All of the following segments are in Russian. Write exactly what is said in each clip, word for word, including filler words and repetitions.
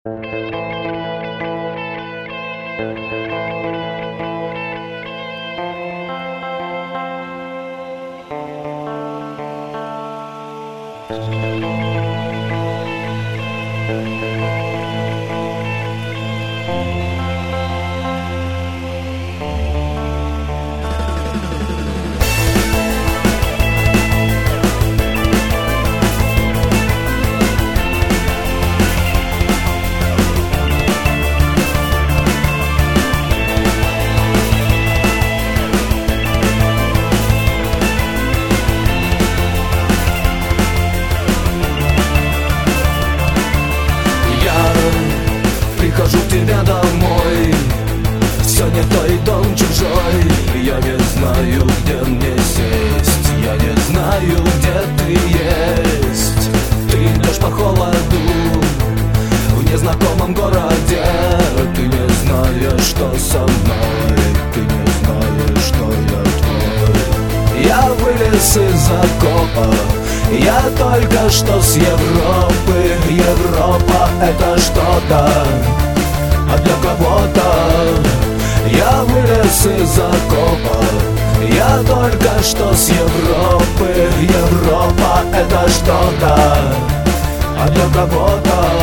Прихожу к тебе домой, все не то и дом чужой. Я не знаю, где мне сесть, я не знаю, где ты есть. Ты идешь по холоду в незнакомом городе. Ты не знаешь, что со мной, ты не знаешь, что я твой. Я вылез из окопа, я только что с Европы. Европа — это что-то, а для кого-то. Я вылез из окопа, я только что с Европы. Европа — это что-то, а для кого-то.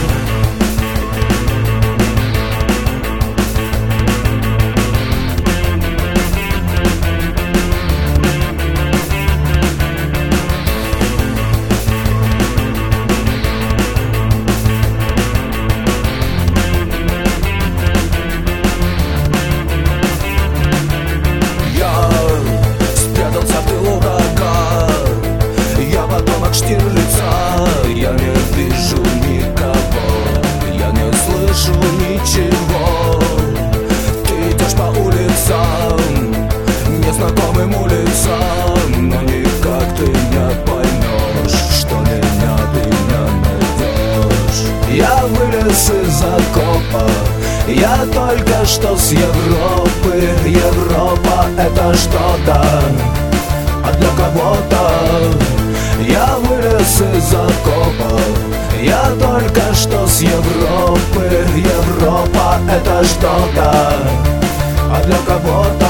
Я не вижу никого, я не слышу ничего. Ты идешь по улицам, незнакомым улицам, но никак ты не поймешь, что меня ты не найдешь. Я вылез из окопа, я только что с Европы. Европа — это что-то, а для кого-то. Я вылез из окопа, я только что с Европы. Европа — это что-то, а для кого-то.